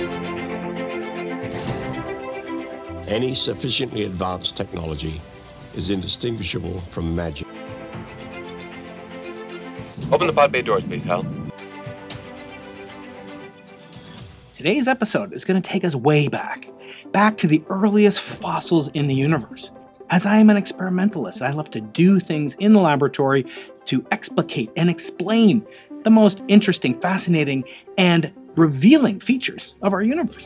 Any sufficiently advanced technology is indistinguishable from magic. Open the pod bay doors, please, Hal. Today's episode is going to take us way back to the earliest fossils in the universe. As I am an experimentalist, I love to do things in the laboratory to explicate and explain the most interesting, fascinating, and revealing features of our universe.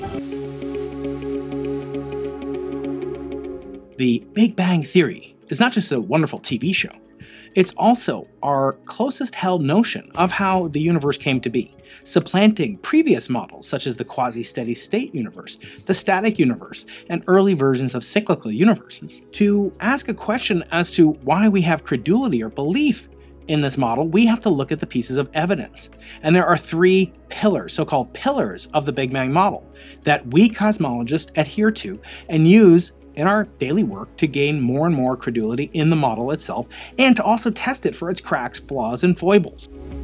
The Big Bang Theory is not just a wonderful TV show, it's also our closest held notion of how the universe came to be, supplanting previous models such as the quasi-steady state universe, the static universe, and early versions of cyclical universes. To ask a question as to why we have credulity or belief in this model, we have to look at the pieces of evidence. And there are three pillars, so-called pillars of the Big Bang model, that we cosmologists adhere to and use in our daily work to gain more and more credulity in the model itself, and to also test it for its cracks, flaws, and foibles.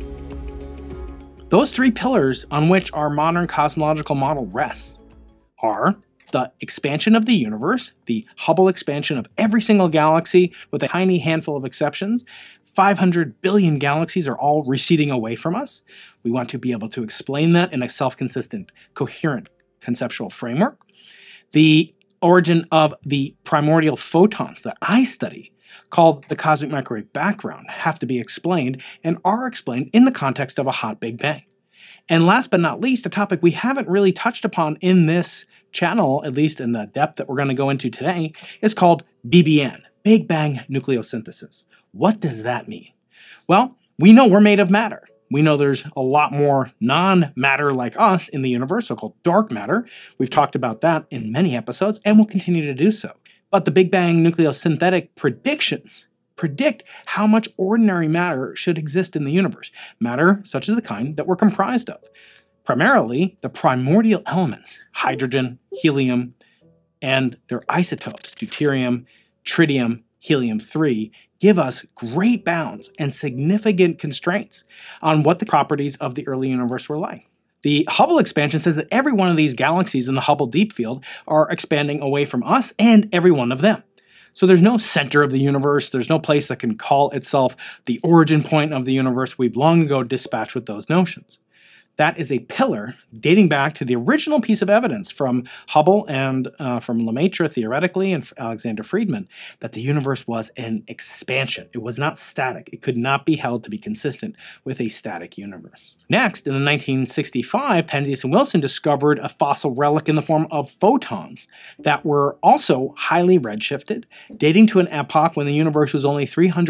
Those three pillars on which our modern cosmological model rests are the expansion of the universe, the Hubble expansion of every single galaxy with a tiny handful of exceptions. 500 billion galaxies are all receding away from us. We want to be able to explain that in a self-consistent, coherent conceptual framework. The origin of the primordial photons that I study, called the cosmic microwave background, have to be explained and are explained in the context of a hot Big Bang. And last but not least, a topic we haven't really touched upon in this channel, at least in the depth that we're going to go into today, is called BBN, Big Bang nucleosynthesis. What does that mean? Well, we know we're made of matter. We know there's a lot more non-matter like us in the universe, so-called dark matter. We've talked about that in many episodes, and we'll continue to do so. But the Big Bang nucleosynthetic predictions predict how much ordinary matter should exist in the universe. Matter such as the kind that we're comprised of. Primarily, the primordial elements, hydrogen, helium, and their isotopes, deuterium, tritium, helium-3, give us great bounds and significant constraints on what the properties of the early universe were like. The Hubble expansion says that every one of these galaxies in the Hubble deep field are expanding away from us and every one of them. So there's no center of the universe, there's no place that can call itself the origin point of the universe. We've long ago dispatched with those notions. That is a pillar dating back to the original piece of evidence from Hubble and from Lemaitre theoretically and Alexander Friedman, that the universe was an expansion. It was not static. It could not be held to be consistent with a static universe. Next, in 1965, Penzias and Wilson discovered a fossil relic in the form of photons that were also highly redshifted, dating to an epoch when the universe was only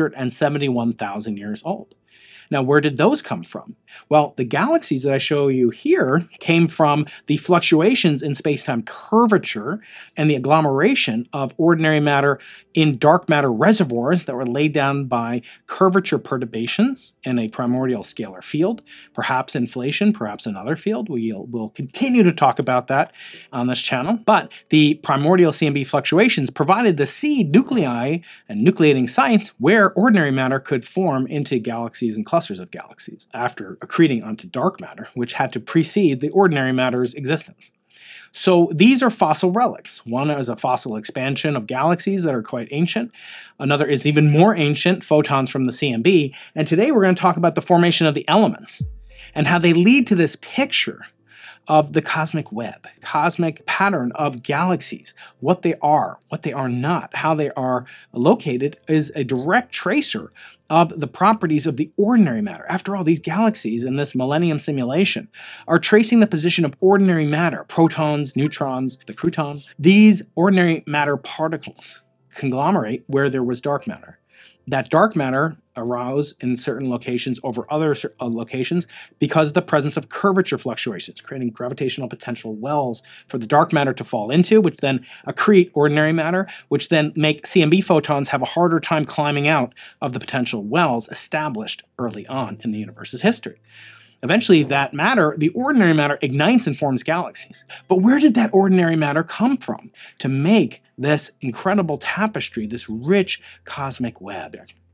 371,000 years old. Now, where did those come from? Well, the galaxies that I show you here came from the fluctuations in space-time curvature and the agglomeration of ordinary matter in dark matter reservoirs that were laid down by curvature perturbations in a primordial scalar field, perhaps inflation, perhaps another field. We'll continue to talk about that on this channel. But the primordial CMB fluctuations provided the seed nuclei and nucleating sites where ordinary matter could form into galaxies and clusters of galaxies after accreting onto dark matter, which had to precede the ordinary matter's existence. So these are fossil relics. One is a fossil expansion of galaxies that are quite ancient. Another is even more ancient, photons from the CMB. And today we're going to talk about the formation of the elements and how they lead to this picture of the cosmic web, cosmic pattern of galaxies, what they are not, how they are located is a direct tracer of the properties of the ordinary matter. After all, these galaxies in this Millennium simulation are tracing the position of ordinary matter, protons, neutrons, the cruton. These ordinary matter particles conglomerate where there was dark matter. That dark matter arose in certain locations over other locations because of the presence of curvature fluctuations, creating gravitational potential wells for the dark matter to fall into, which then accrete ordinary matter, which then make CMB photons have a harder time climbing out of the potential wells established early on in the universe's history. Eventually, that matter, the ordinary matter, ignites and forms galaxies. But where did that ordinary matter come from to make this incredible tapestry, this rich cosmic web?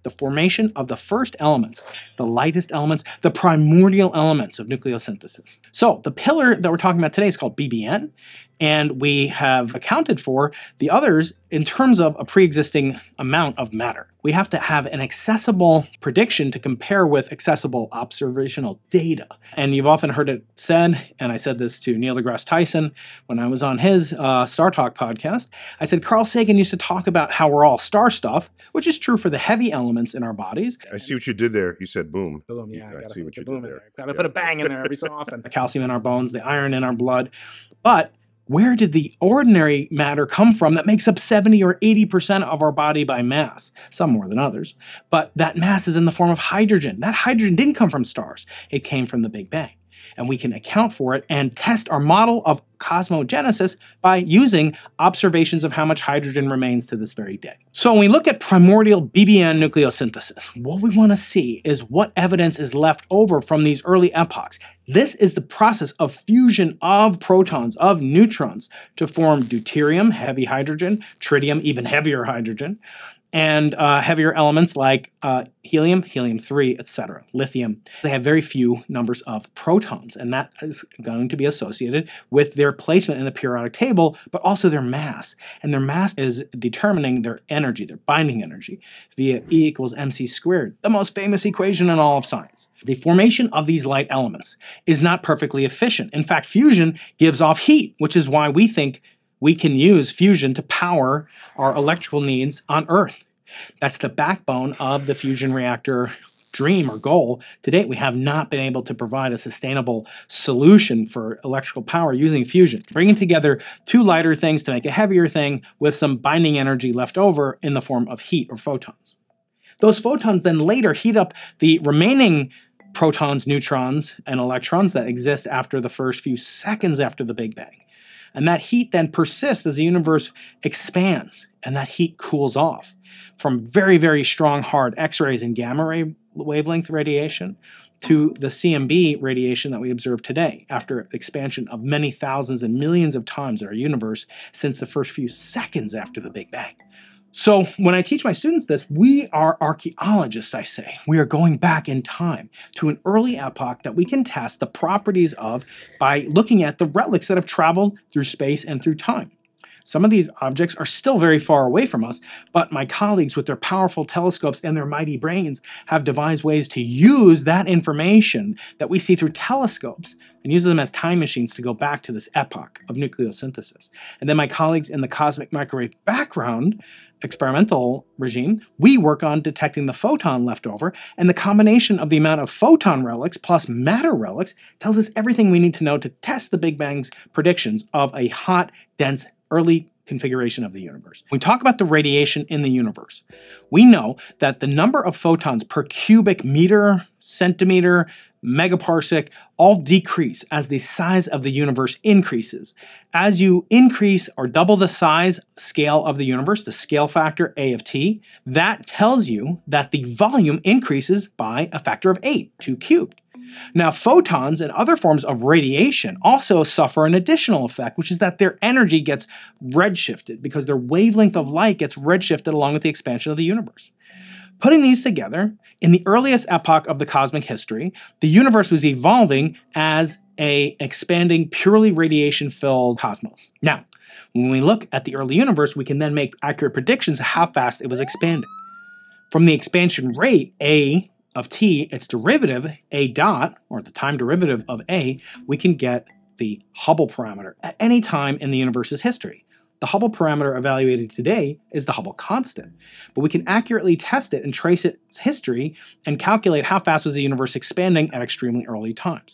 the formation of the first elements, the lightest elements, the primordial elements of nucleosynthesis. So the pillar that we're talking about today is called BBN, and we have accounted for the others in terms of a pre-existing amount of matter. We have to have an accessible prediction to compare with accessible observational data. And you've often heard it said, and I said this to Neil deGrasse Tyson when I was on his Star Talk podcast, I said Carl Sagan used to talk about how we're all star stuff, which is true for the heavy elements in our bodies. I see what you did there. You said boom. Boom, yeah. I Gotta see put what the you boom did in there. Gotta put a bang in there every so often. The calcium in our bones, the iron in our blood. But where did the ordinary matter come from that makes up 70 or 80% of our body by mass? Some more than others. But that mass is in the form of hydrogen. That hydrogen didn't come from stars. It came from the Big Bang. And we can account for it and test our model of cosmogenesis by using observations of how much hydrogen remains to this very day. So when we look at primordial BBN nucleosynthesis, what we want to see is what evidence is left over from these early epochs. This is the process of fusion of protons, of neutrons, to form deuterium, heavy hydrogen, tritium, even heavier hydrogen, and heavier elements like helium, helium-3, etc., lithium. They have very few numbers of protons, and that is going to be associated with their placement in the periodic table, but also their mass. And their mass is determining their energy, their binding energy, via E equals mc squared, the most famous equation in all of science. The formation of these light elements is not perfectly efficient. In fact, fusion gives off heat, which is why we think we can use fusion to power our electrical needs on Earth. That's the backbone of the fusion reactor dream or goal. To date, we have not been able to provide a sustainable solution for electrical power using fusion, bringing together two lighter things to make a heavier thing with some binding energy left over in the form of heat or photons. Those photons then later heat up the remaining protons, neutrons, and electrons that exist after the first few seconds after the Big Bang. And that heat then persists as the universe expands, and that heat cools off from very, very strong hard X-rays and gamma ray wavelength radiation to the CMB radiation that we observe today after expansion of many thousands and millions of times in our universe since the first few seconds after the Big Bang. So when I teach my students this, we are archaeologists, I say. We are going back in time to an early epoch that we can test the properties of by looking at the relics that have traveled through space and through time. Some of these objects are still very far away from us, but my colleagues with their powerful telescopes and their mighty brains have devised ways to use that information that we see through telescopes and use them as time machines to go back to this epoch of nucleosynthesis. And then my colleagues in the cosmic microwave background experimental regime, we work on detecting the photon leftover, and the combination of the amount of photon relics plus matter relics tells us everything we need to know to test the Big Bang's predictions of a hot, dense, early configuration of the universe. When we talk about the radiation in the universe, we know that the number of photons per cubic meter, centimeter, megaparsec all decrease as the size of the universe increases. As you increase or double the size scale of the universe, the scale factor A of t, that tells you that the volume increases by a factor of 8, 2 cubed. Now, photons and other forms of radiation also suffer an additional effect, which is that their energy gets redshifted because their wavelength of light gets redshifted along with the expansion of the universe. Putting these together, in the earliest epoch of the cosmic history, the universe was evolving as an expanding, purely radiation-filled cosmos. Now, when we look at the early universe, we can then make accurate predictions of how fast it was expanding. From the expansion rate, A of t, its derivative, A dot, or the time derivative of A, we can get the Hubble parameter at any time in the universe's history. The Hubble parameter evaluated today is the Hubble constant, but we can accurately test it and trace its history and calculate how fast was the universe expanding at extremely early times.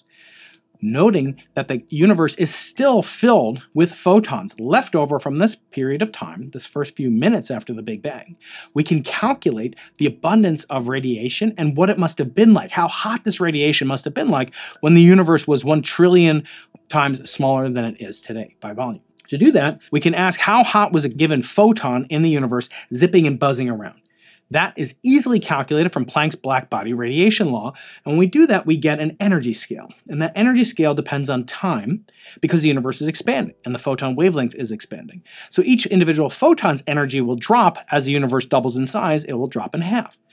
Noting that the universe is still filled with photons left over from this period of time, this first few minutes after the Big Bang, we can calculate the abundance of radiation and what it must have been like, how hot this radiation must have been like when the universe was 1 trillion times smaller than it is today by volume. To do that, we can ask how hot was a given photon in the universe zipping and buzzing around. That is easily calculated from Planck's black-body radiation law, and when we do that, we get an energy scale. And that energy scale depends on time because the universe is expanding and the photon wavelength is expanding. So each individual photon's energy will drop as the universe doubles in size, it will drop in half.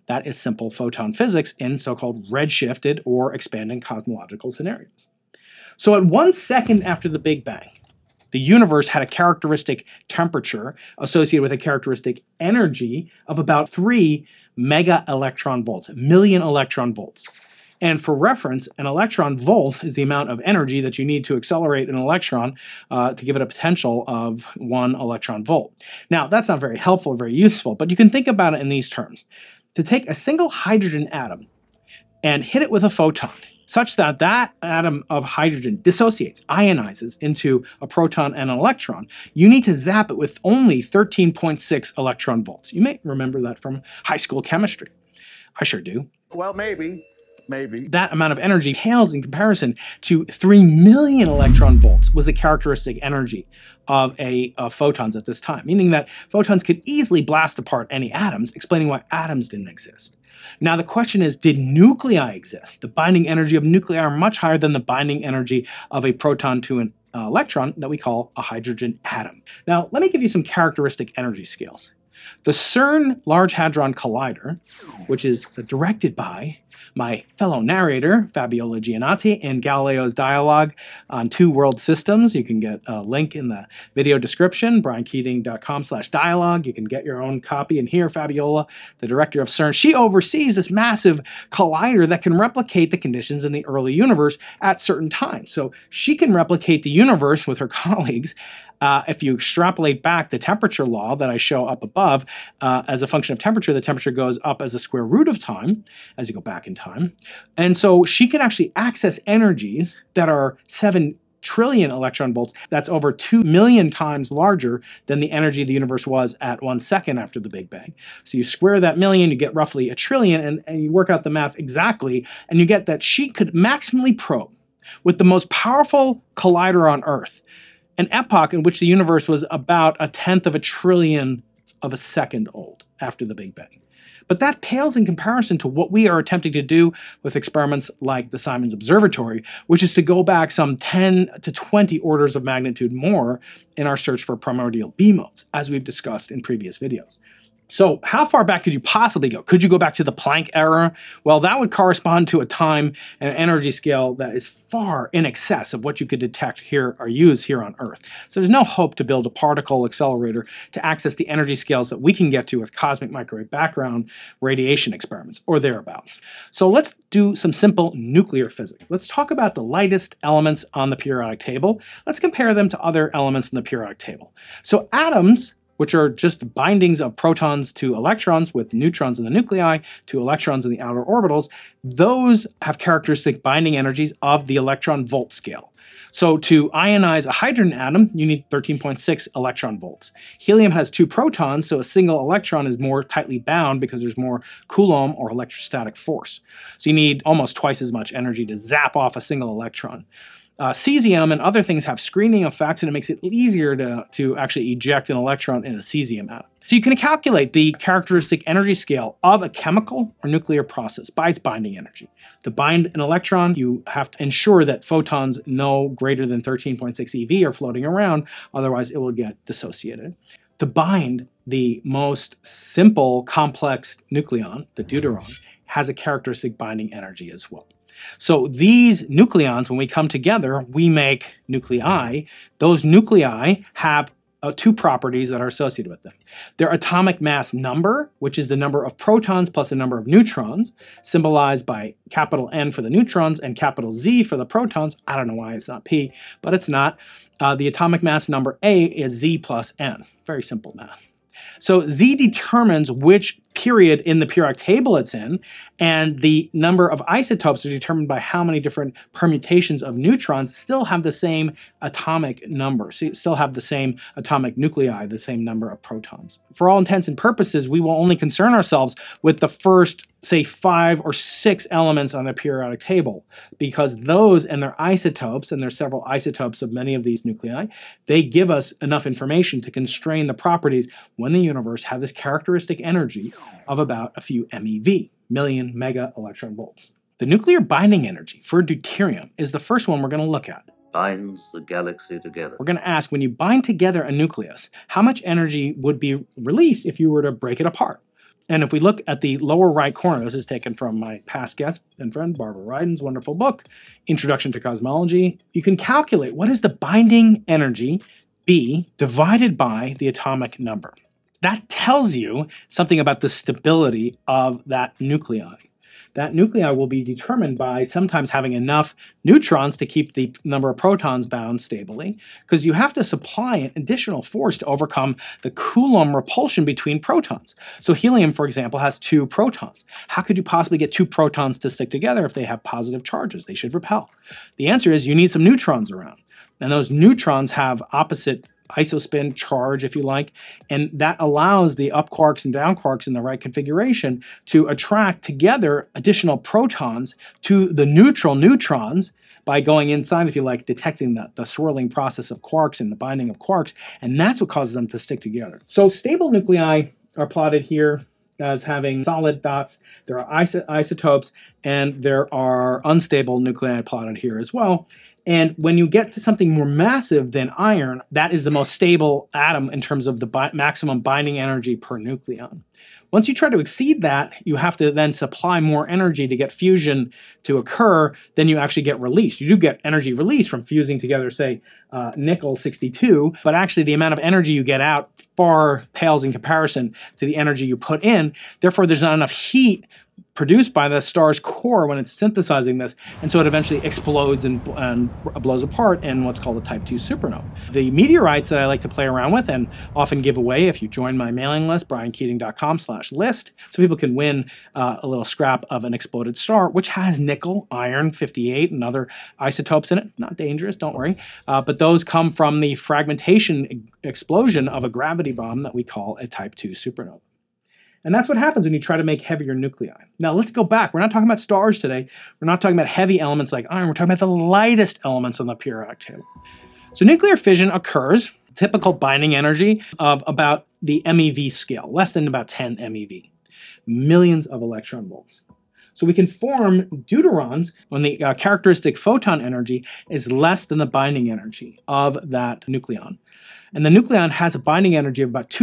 That is simple photon physics in so-called redshifted or expanding cosmological scenarios. So at 1 second after the Big Bang, the universe had a characteristic temperature associated with a characteristic energy of about 3 mega electron volts, million electron volts. And for reference, an electron volt is the amount of energy that you need to accelerate an electron to give it a potential of 1 electron volt. Now, that's not very helpful or very useful, but you can think about it in these terms. To take a single hydrogen atom and hit it with a photon, such that that atom of hydrogen dissociates, ionizes into a proton and an electron, you need to zap it with only 13.6 electron volts. You may remember that from high school chemistry. I sure do. Well, maybe. That amount of energy pales in comparison to 3 million electron volts was the characteristic energy of photons at this time, meaning that photons could easily blast apart any atoms, explaining why atoms didn't exist. Now the question is, did nuclei exist? The binding energy of nuclei are much higher than the binding energy of a proton to an electron that we call a hydrogen atom. Now let me give you some characteristic energy scales. The CERN Large Hadron Collider, which is directed by my fellow narrator, Fabiola Giannati, in Galileo's dialogue on Two World Systems. You can get a link in the video description, briankeating.com/dialogue. You can get your own copy. And here, Fabiola, the director of CERN, she oversees this massive collider that can replicate the conditions in the early universe at certain times. So she can replicate the universe with her colleagues. If you extrapolate back the temperature law that I show up above, as a function of temperature, the temperature goes up as a square root of time as you go back in time. And so she can actually access energies that are 7 trillion electron volts. That's over 2 million times larger than the energy of the universe was at 1 second after the Big Bang. So you square that million, you get roughly a trillion, and you work out the math exactly, and you get that she could maximally probe with the most powerful collider on Earth an epoch in which the universe was about 1/10 of a trillion of a second old after the Big Bang. But that pales in comparison to what we are attempting to do with experiments like the Simons Observatory, which is to go back some 10 to 20 orders of magnitude more in our search for primordial B modes, as we've discussed in previous videos. So how far back could you possibly go? Could you go back to the Planck era? Well, that would correspond to a time and energy scale that is far in excess of what you could detect here or use here on Earth. So there's no hope to build a particle accelerator to access the energy scales that we can get to with cosmic microwave background radiation experiments or thereabouts. So let's do some simple nuclear physics. Let's talk about the lightest elements on the periodic table. Let's compare them to other elements in the periodic table. So atoms, which are just bindings of protons to electrons with neutrons in the nuclei to electrons in the outer orbitals, those have characteristic binding energies of the electron volt scale. So to ionize a hydrogen atom, you need 13.6 electron volts. Helium has 2 protons, so a single electron is more tightly bound because there's more Coulomb or electrostatic force. So you need almost twice as much energy to zap off a single electron. Cesium and other things have screening effects, and it makes it easier to actually eject an electron in a cesium atom. So you can calculate the characteristic energy scale of a chemical or nuclear process by its binding energy. To bind an electron, you have to ensure that photons no greater than 13.6 eV are floating around, otherwise it will get dissociated. To bind the most simple complex nucleon, the deuteron, has a characteristic binding energy as well. So these nucleons, when we come together, we make nuclei. Those nuclei have 2 properties that are associated with them. Their atomic mass number, which is the number of protons plus the number of neutrons, symbolized by capital N for the neutrons and capital Z for the protons. I don't know why it's not P, but it's not. The atomic mass number A is Z plus N. Very simple math. So Z determines which period in the periodic table it's in, and the number of isotopes are determined by how many different permutations of neutrons still have the same atomic number, so still have the same atomic nuclei, the same number of protons. For all intents and purposes, we will only concern ourselves with the first, say, 5 or 6 elements on the periodic table, because those and their isotopes, and there's several isotopes of many of these nuclei, they give us enough information to constrain the properties when the universe had this characteristic energy of about a few MeV, million mega electron volts. The nuclear binding energy for deuterium is the first one we're going to look at. Binds the galaxy together. We're going to ask, when you bind together a nucleus, how much energy would be released if you were to break it apart? And if we look at the lower right corner, this is taken from my past guest and friend, Barbara Ryden's wonderful book, Introduction to Cosmology, you can calculate what is the binding energy, B, divided by the atomic number. That tells you something about the stability of that nuclei. That nuclei will be determined by sometimes having enough neutrons to keep the number of protons bound stably, because you have to supply an additional force to overcome the Coulomb repulsion between protons. So helium, for example, has 2 protons. How could you possibly get 2 protons to stick together if they have positive charges? They should repel. The answer is you need some neutrons around. And those neutrons have opposite isospin charge, if you like, and that allows the up quarks and down quarks in the right configuration to attract together additional protons to the neutral neutrons by going inside, if you like, detecting the swirling process of quarks and the binding of quarks, and that's what causes them to stick together. So stable nuclei are plotted here as having solid dots. There are isotopes, and there are unstable nuclei plotted here as well. And when you get to something more massive than iron, that is the most stable atom in terms of the maximum binding energy per nucleon. Once you try to exceed that, you have to then supply more energy to get fusion to occur, then you actually get released. You do get energy release from fusing together, say, nickel-62, but actually the amount of energy you get out far pales in comparison to the energy you put in. Therefore, there's not enough heat produced by the star's core when it's synthesizing this, and so it eventually explodes and blows apart in what's called a Type II supernova. The meteorites that I like to play around with and often give away if you join my mailing list, briankeating.com/list, so people can win a little scrap of an exploded star, which has nickel, iron, 58, and other isotopes in it. Not dangerous, don't worry. But those come from the fragmentation explosion of a gravity bomb that we call a Type II supernova. And that's what happens when you try to make heavier nuclei. Now let's go back. We're not talking about stars today. We're not talking about heavy elements like iron. We're talking about the lightest elements on the periodic table. So nuclear fission occurs, typical binding energy of about the MeV scale, less than about 10 MeV, millions of electron volts. So we can form deuterons when the characteristic photon energy is less than the binding energy of that nucleon. And the nucleon has a binding energy of about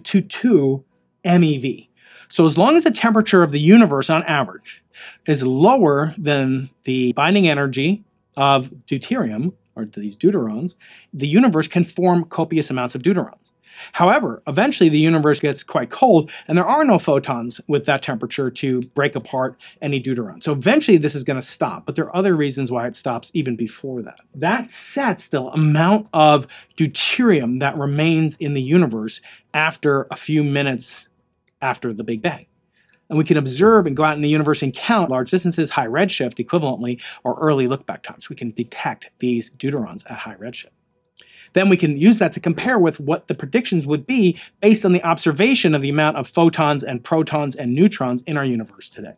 2.22 MeV. So as long as the temperature of the universe on average is lower than the binding energy of deuterium, or these deuterons, the universe can form copious amounts of deuterons. However, eventually the universe gets quite cold and there are no photons with that temperature to break apart any deuteron. So eventually this is going to stop, but there are other reasons why it stops even before that. That sets the amount of deuterium that remains in the universe after a few minutes after the Big Bang. And we can observe and go out in the universe and count large distances, high redshift equivalently, or early look-back times. We can detect these deuterons at high redshift. Then we can use that to compare with what the predictions would be based on the observation of the amount of photons and protons and neutrons in our universe today.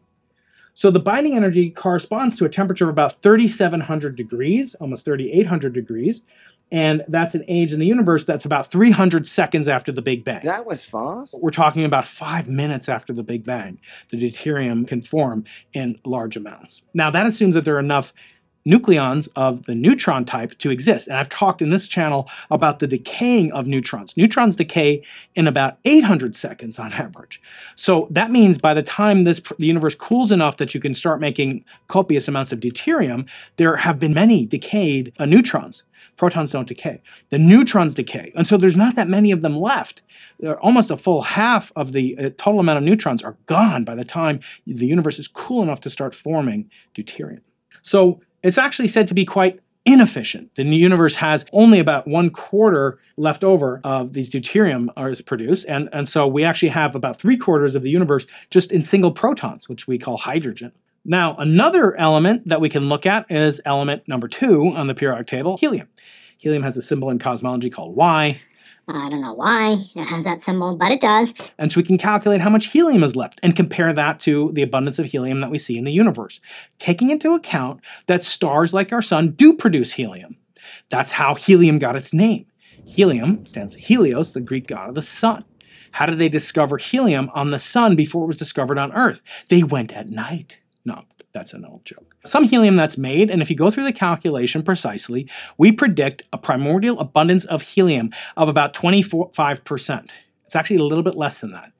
So the binding energy corresponds to a temperature of about 3,700 degrees, almost 3,800 degrees, and that's an age in the universe that's about 300 seconds after the Big Bang. That was fast. We're talking about 5 minutes after the Big Bang. The deuterium can form in large amounts. Now that assumes that there are enough nucleons of the neutron type to exist. And I've talked in this channel about the decaying of neutrons. Neutrons decay in about 800 seconds on average. So that means by the time the universe cools enough that you can start making copious amounts of deuterium, there have been many decayed neutrons. Protons don't decay. The neutrons decay. And so there's not that many of them left. Almost a full half of the total amount of neutrons are gone by the time the universe is cool enough to start forming deuterium. So it's actually said to be quite inefficient. The universe has only about 1/4 left over of these deuterium is produced. And so we actually have about 3/4 of the universe just in single protons, which we call hydrogen. Now, another element that we can look at is element number 2 on the periodic table, helium. Helium has a symbol in cosmology called Y. I don't know why it has that symbol, but it does. And so we can calculate how much helium is left and compare that to the abundance of helium that we see in the universe, taking into account that stars like our sun do produce helium. That's how helium got its name. Helium stands for Helios, the Greek god of the sun. How did they discover helium on the sun before it was discovered on Earth? They went at night. No, that's an old joke. Some helium that's made, and if you go through the calculation precisely, we predict a primordial abundance of helium of about 25%. It's actually a little bit less than that.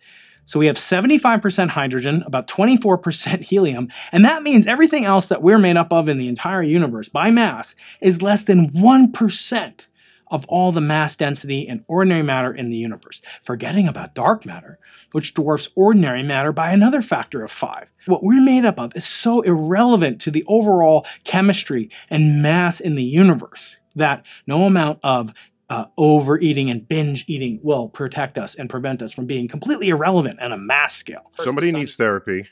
So we have 75% hydrogen, about 24% helium, and that means everything else that we're made up of in the entire universe by mass is less than 1% of all the mass density in ordinary matter in the universe, forgetting about dark matter, which dwarfs ordinary matter by another factor of 5. What we're made up of is so irrelevant to the overall chemistry and mass in the universe that no amount of overeating and binge eating will protect us and prevent us from being completely irrelevant on a mass scale. Somebody needs therapy.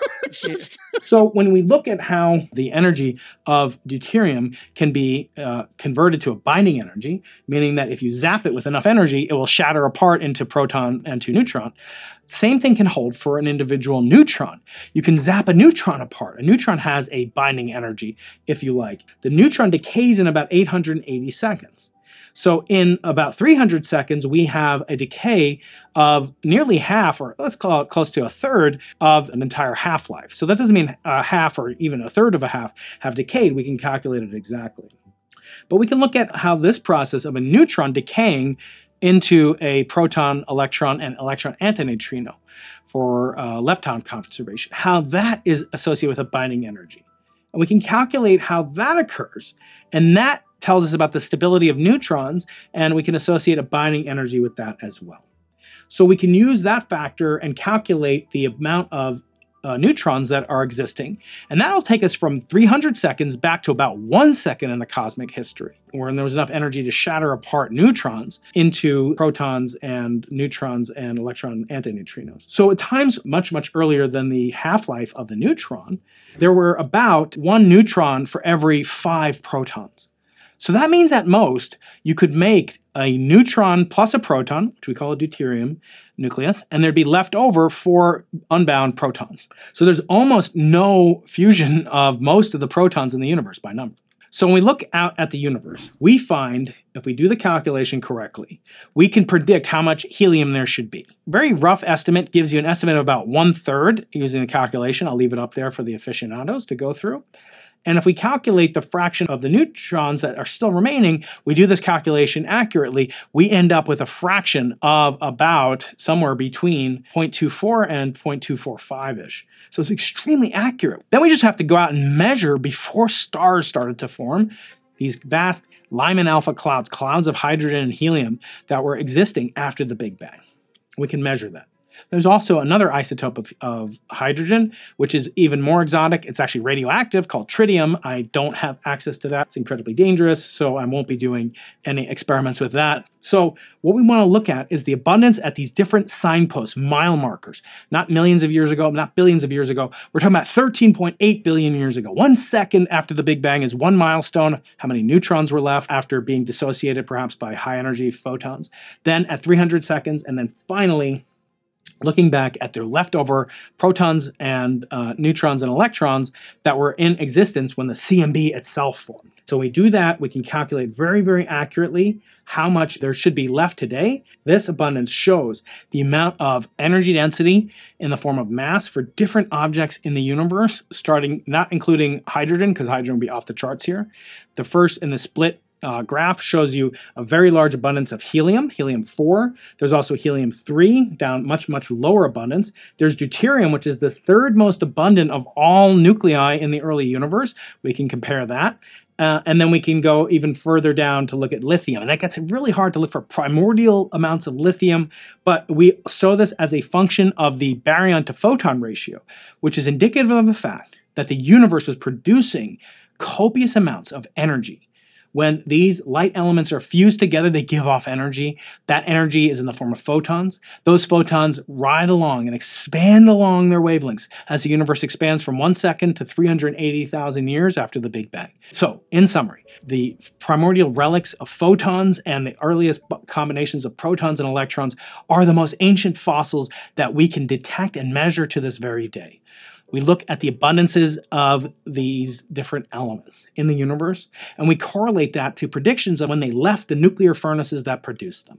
So when we look at how the energy of deuterium can be converted to a binding energy, meaning that if you zap it with enough energy, it will shatter apart into proton and to neutron, same thing can hold for an individual neutron. You can zap a neutron apart. A neutron has a binding energy, if you like. The neutron decays in about 880 seconds. So in about 300 seconds, we have a decay of nearly half, or let's call it close to a third of an entire half-life. So that doesn't mean a half or even a third of a half have decayed. We can calculate it exactly. But we can look at how this process of a neutron decaying into a proton, electron, and electron antineutrino for lepton conservation, how that is associated with a binding energy. And we can calculate how that occurs, and that tells us about the stability of neutrons, and we can associate a binding energy with that as well. So we can use that factor and calculate the amount of neutrons that are existing, and that'll take us from 300 seconds back to about 1 second in the cosmic history, when there was enough energy to shatter apart neutrons into protons and neutrons and electron antineutrinos. So at times much, much earlier than the half-life of the neutron, there were about 1 neutron for every 5 protons. So that means at most, you could make a neutron plus a proton, which we call a deuterium nucleus, and there'd be left over 4 unbound protons. So there's almost no fusion of most of the protons in the universe by number. So when we look out at the universe, we find, if we do the calculation correctly, we can predict how much helium there should be. Very rough estimate gives you an estimate of about 1/3 using the calculation. I'll leave it up there for the aficionados to go through. And if we calculate the fraction of the neutrons that are still remaining, we do this calculation accurately, we end up with a fraction of about somewhere between 0.24 and 0.245-ish. So it's extremely accurate. Then we just have to go out and measure before stars started to form, these vast Lyman alpha clouds, clouds of hydrogen and helium that were existing after the Big Bang. We can measure that. There's also another isotope of hydrogen, which is even more exotic. It's actually radioactive, called tritium. I don't have access to that. It's incredibly dangerous, so I won't be doing any experiments with that. So what we want to look at is the abundance at these different signposts, mile markers. Not millions of years ago, not billions of years ago. We're talking about 13.8 billion years ago. 1 second after the Big Bang is one milestone. How many neutrons were left after being dissociated perhaps by high energy photons. Then at 300 seconds, and then finally, looking back at their leftover protons and neutrons and electrons that were in existence when the CMB itself formed. So we do that, we can calculate very, very accurately how much there should be left today. This abundance shows the amount of energy density in the form of mass for different objects in the universe, starting, not including hydrogen, because hydrogen will be off the charts here. The first in the split graph shows you a very large abundance of helium, helium-4. There's also helium-3, down much, much lower abundance. There's deuterium, which is the third most abundant of all nuclei in the early universe. We can compare that. And then we can go even further down to look at lithium. And that gets really hard to look for primordial amounts of lithium, but we show this as a function of the baryon to photon ratio, which is indicative of the fact that the universe was producing copious amounts of energy. When these light elements are fused together, they give off energy. That energy is in the form of photons. Those photons ride along and expand along their wavelengths as the universe expands from 1 second to 380,000 years after the Big Bang. So, in summary, the primordial relics of photons and the earliest combinations of protons and electrons are the most ancient fossils that we can detect and measure to this very day. We look at the abundances of these different elements in the universe, and we correlate that to predictions of when they left the nuclear furnaces that produced them.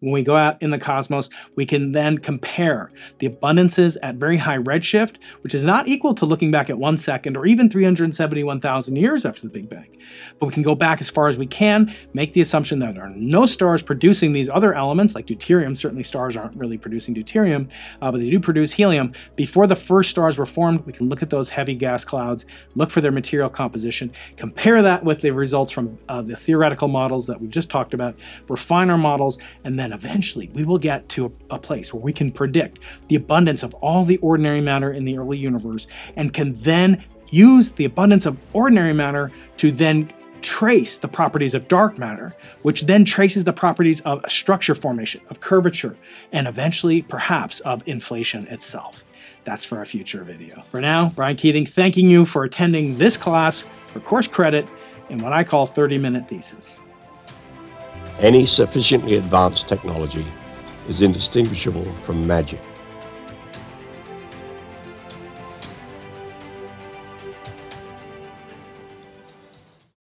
when we go out in the cosmos, we can then compare the abundances at very high redshift, which is not equal to looking back at 1 second or even 371,000 years after the Big Bang. But we can go back as far as we can, make the assumption that there are no stars producing these other elements like deuterium. Certainly stars aren't really producing deuterium, but they do produce helium. Before the first stars were formed, we can look at those heavy gas clouds, look for their material composition, compare that with the results from the theoretical models that we've just talked about, refine our models, and then eventually we will get to a place where we can predict the abundance of all the ordinary matter in the early universe and can then use the abundance of ordinary matter to then trace the properties of dark matter, which then traces the properties of structure formation, of curvature, and eventually perhaps of inflation itself. That's for a future video. For now, Brian Keating thanking you for attending this class for course credit in what I call 30-minute thesis. Any sufficiently advanced technology is indistinguishable from magic.